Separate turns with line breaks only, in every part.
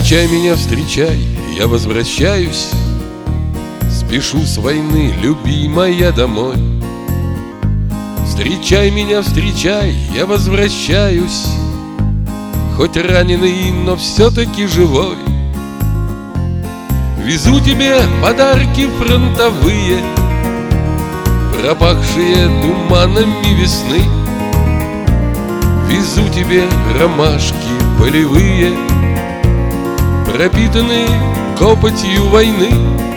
Встречай меня, встречай, я возвращаюсь. Спешу с войны, любимая, домой. Встречай меня, встречай, я возвращаюсь. Хоть раненый, но все-таки живой. Везу тебе подарки фронтовые, пропахшие туманами весны. Везу тебе ромашки полевые, пропитанные копотью войны.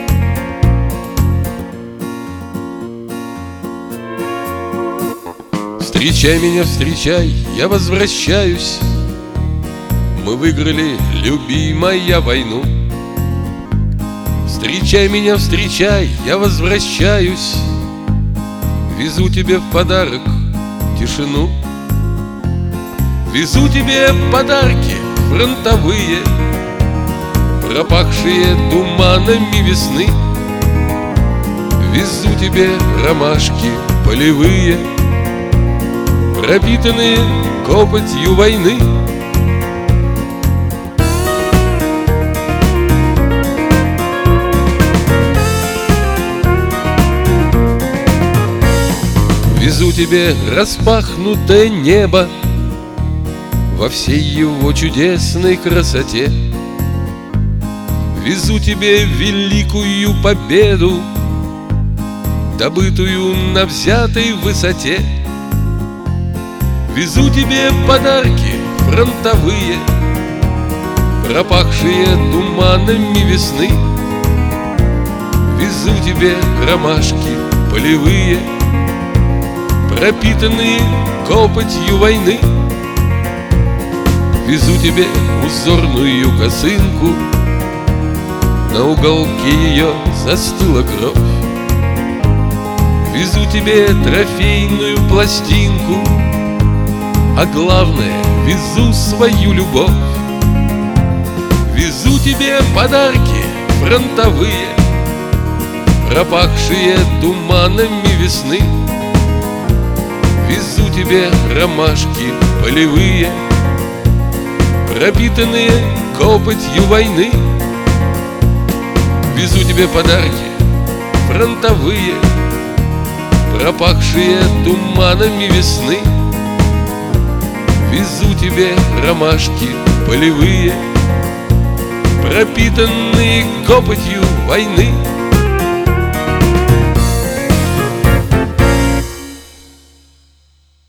Встречай меня, встречай, я возвращаюсь. Мы выиграли, любимая, войну. Встречай меня, встречай, я возвращаюсь. Везу тебе в подарок тишину. Везу тебе подарки фронтовые, пропахшие туманами весны. Везу тебе ромашки полевые, пропитанные копотью войны. Везу тебе распахнутое небо во всей его чудесной красоте. Везу тебе великую победу, добытую на взятой высоте. Везу тебе подарки фронтовые, пропахшие туманами весны. Везу тебе ромашки полевые, пропитанные копотью войны. Везу тебе узорную косынку, на уголке ее застыла кровь. Везу тебе трофейную пластинку, а главное, везу свою любовь. Везу тебе подарки фронтовые, пропахшие туманами весны. Везу тебе ромашки полевые, пропитанные копотью войны. Везу тебе подарки фронтовые, пропахшие туманами весны. Везу тебе ромашки полевые, пропитанные копотью войны.